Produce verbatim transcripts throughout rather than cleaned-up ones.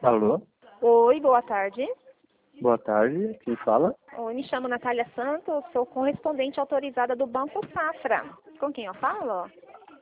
Alô? Oi, boa tarde. Boa tarde, quem fala? Oi, me chamo Natália Santos, sou correspondente autorizada do Banco Safra. Com quem eu falo?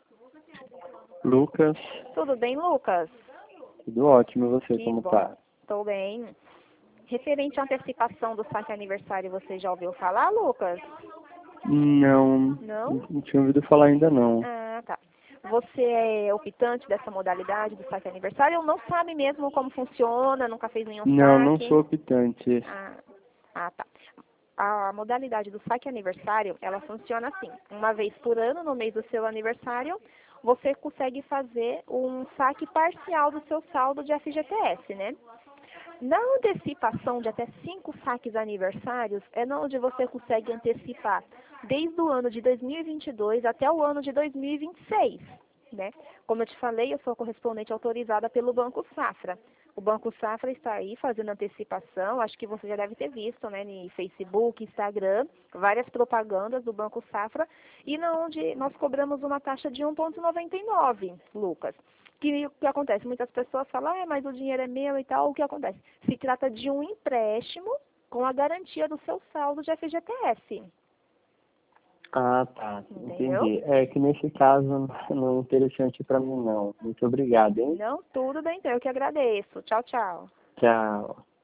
Lucas. Tudo bem, Lucas? Tudo ótimo, e você, Que como bom. tá? Estou bem. Referente à antecipação do saque aniversário, você já ouviu falar, Lucas? Não, Não? não tinha ouvido falar ainda não. Ah, tá. Você é optante dessa modalidade do saque aniversário ou não sabe mesmo como funciona, nunca fez nenhum Não, não saque? sou optante. Ah, ah, tá. A modalidade do saque aniversário, ela funciona assim. Uma vez por ano, no mês do seu aniversário, você consegue fazer um saque parcial do seu saldo de F G T S, né? Na antecipação de até cinco saques aniversários, é onde você consegue antecipar desde o ano de dois mil e vinte e dois até o ano de dois mil e vinte e seis, né? Como eu te falei, eu sou correspondente autorizada pelo Banco Safra. O Banco Safra está aí fazendo antecipação, acho que você já deve ter visto, né, no Facebook, Instagram, várias propagandas do Banco Safra, e na onde nós cobramos uma taxa de um vírgula noventa e nove, Lucas. Que o que acontece? Muitas pessoas falam, ah, mas o dinheiro é meu e tal. O que acontece? Se trata de um empréstimo com a garantia do seu saldo de F G T S. Ah, tá, Entendeu? entendi. É que nesse caso não é interessante pra mim não. Muito obrigado, hein? Não, tudo bem, então. Eu que agradeço. Tchau, tchau. Tchau.